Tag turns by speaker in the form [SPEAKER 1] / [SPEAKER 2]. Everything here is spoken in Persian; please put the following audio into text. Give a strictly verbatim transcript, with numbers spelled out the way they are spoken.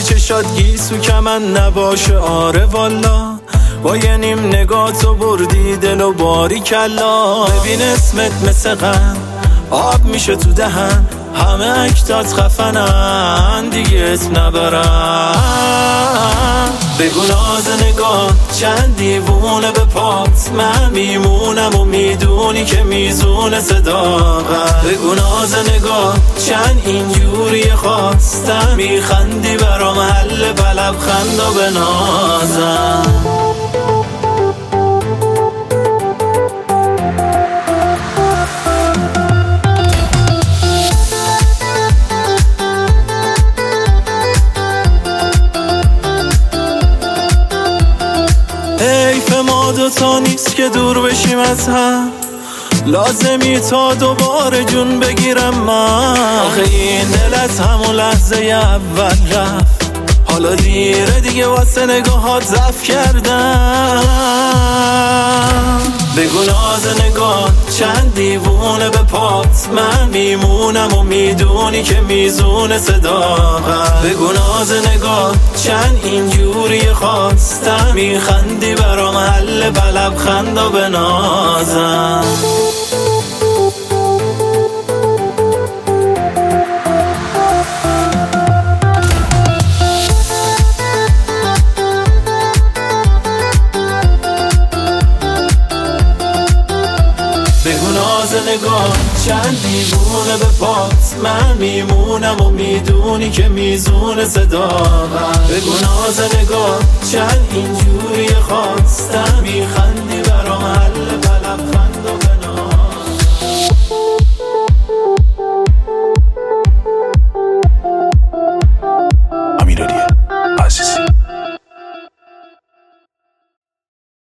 [SPEAKER 1] چشات گیسو که من نباشه آره والا با یه نیم نگاه تو بردی دل و باری کلا ببین اسمت مثل غم آب میشه تو دهن همه اکتات خفنن دیگه اسم نبرن بگو ناز نگاه چند دیوونه به پات من میمونم و میدونی که میزونه صداقت بگو ناز نگاه چند اینجوری خواستم میخندی برا محل بلب خندا به نازم حیف ما دوتا نیست که دور بشیم از هم لازمی تا دوباره جون بگیرم من آخه این دل از همون لحظه اول رفت حالا دیره دیگه واسه نگاهات ضعف کردم بگو ناز نگاه چند دیوونه به پات من میمونم و میدونی که میزونه صداقت بگو ناز نگاه چند اینجوری خواستم میخندی برا محل بلب خندا به نازم بگو ناز نگاه چند دیوونه به پات من میمونم و میدونی که میزونه صداقت بگو ناز نگاه چند اینجوری خواستم میخندی برا محل